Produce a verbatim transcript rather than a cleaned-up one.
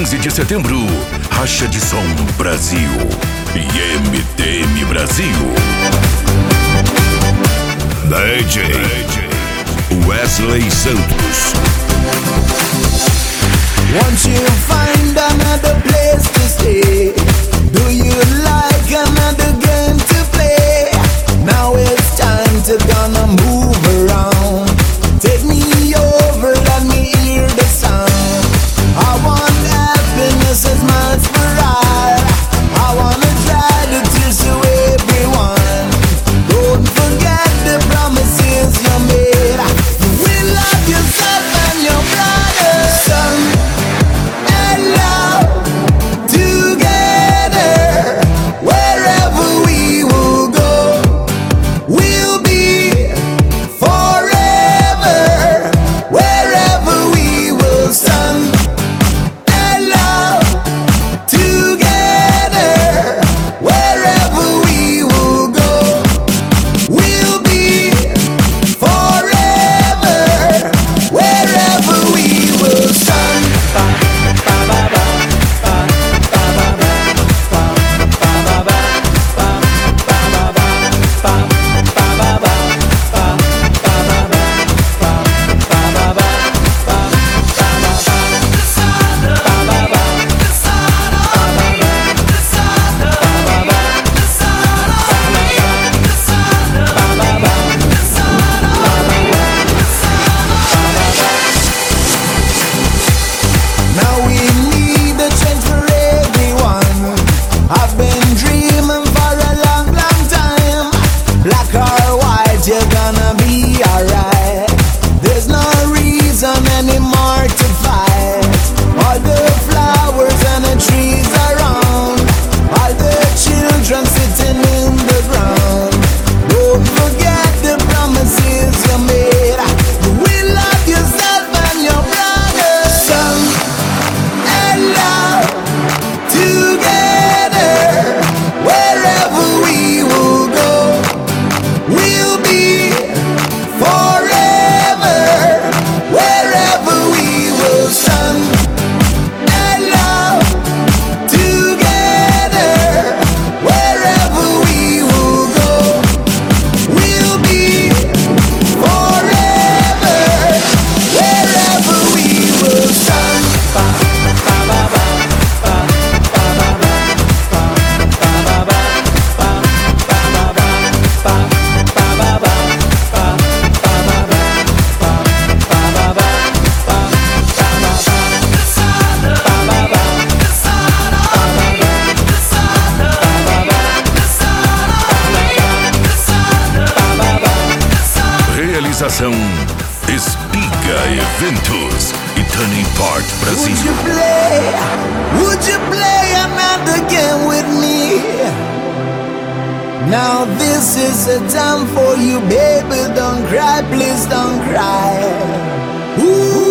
quinze de setembro, Racha de Som Brasil e M T M Brasil. D J Wesley Santos. Once you find another place to stay, do you like another game to play? Now it's time to gonna move around. Take me over, let me hear the sound. I want happiness as much for all. I wanna dry the tears to everyone. Don't forget the promises you made. You will love yourself and your brother. Son and love together. Wherever we will go, we'll be forever. Wherever we will stand and love together. Wherever we will go, we'll be forever. Wherever we will stand. Now we need a change for everyone. I've been dreaming for a long, long time. Black or white, you're gonna be alright. There's no reason anymore to fight. All the flowers and the trees around, all the children sitting in the ground. Don't forget the promises you made. You will love yourself and your brother. Son and love together. Wherever we will go, we'll be forever. Wherever we will stand and love together. Wherever we will go, we'll be forever. Wherever we will stand. Realização Espiga Eventos e Turning Part Would Brasil. you play? Would you play another game with me? Now this is a time for you, baby. Don't cry, please don't cry. Ooh.